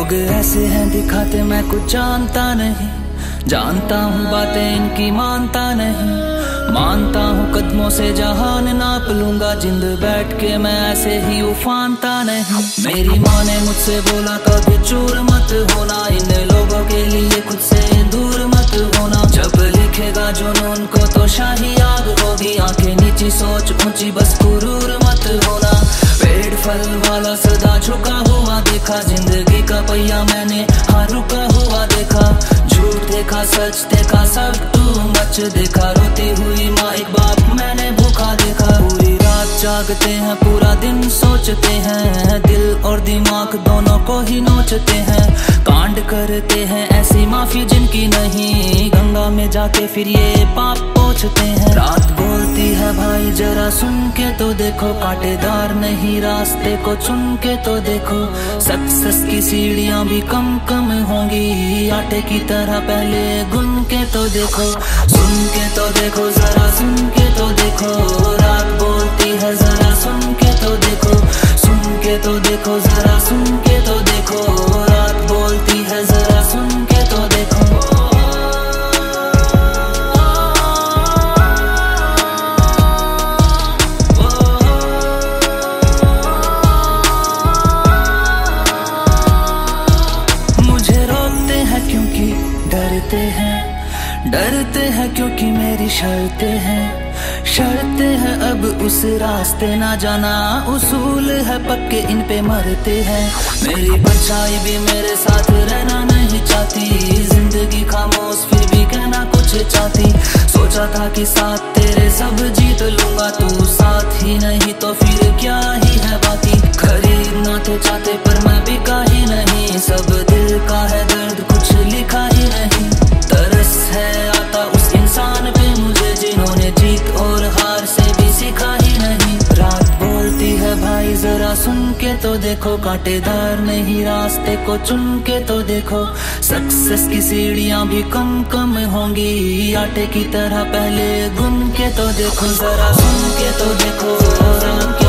लोग ऐसे हैं दिखाते मैं कुछ जानता नहीं, जानता हूँ बातें इनकी मानता नहीं, मानता हूँ कदमों से जहान नाप लूंगा, जिंद बैठ के मैं ऐसे ही उफानता नहीं। मेरी माँ ने मुझसे बोला कभी चूर मत होना, इन लोगों के लिए खुद से दूर मत होना, जब लिखेगा जुनून को तो शाही आग होगी, आंखें नीची सोच ऊंची बस गुरूर मत होना। पेड़ फल वाला सदा झुका हुआ देखा, जिंदगी का पहिया मैंने हाँ रुका हुआ देखा, झूठ देखा सच देखा सब तू मच देखा, रोती हुई माँ एक बाप मैंने भूखा देखा। पूरी रात जागते हैं पूरा दिन सोचते हैं, दिल और दिमाग दोनों को ही नोचते हैं, कांड करते हैं ऐसी माफी जिनकी नहीं, गंगा में जाके फिर ये पाप पोंछते हैं। रात बोलती है भाई जरा सुन के तो देखो, कांटेदार नहीं रास्ते को चुन के तो देखो, सक्सेस की सीढ़ियां भी कम कम होंगी, आटे की तरह पहले गुन के तो देखो, सुन के तो देखो जरा सुन के तो देखो, रात बोलती है जरा सुन के तो देखो, सुन के तो देखो जरा सुन के तो देखो, रात बोलती है जरा सुन के तो देखो। मुझे रोकते हैं क्योंकि डरते हैं क्योंकि मेरी शर्तें हैं अब उस रास्ते ना जाना, उसूल है पक्के इन पे मरते हैं। मेरी परछाई भी मेरे साथ रहना नहीं चाहती, जिंदगी खामोश फिर भी कहना कुछ चाहती, सोचा था कि साथ तेरे सब जीत लूंगा, तू साथ ही नहीं तो फिर क्या ही है बाकी, खरीदना तो चाहते पर मैं बिका ही नहीं, सब दिल का है दर्द कुछ लिखा ही नहीं, तरस है आता उस इंसान पे मुझे जिन्होंने जीत और हार से भी सीखा ही नहीं। रात बोलती है भाई जरा सुन के तो देखो, कांटेदार नहीं रास्ते को चुन के तो देखो, सक्सेस की सीढ़ियां भी कम कम होंगी, आटे की तरह पहले गुन के तो देखो, जरा सुन के तो देखो, सुन के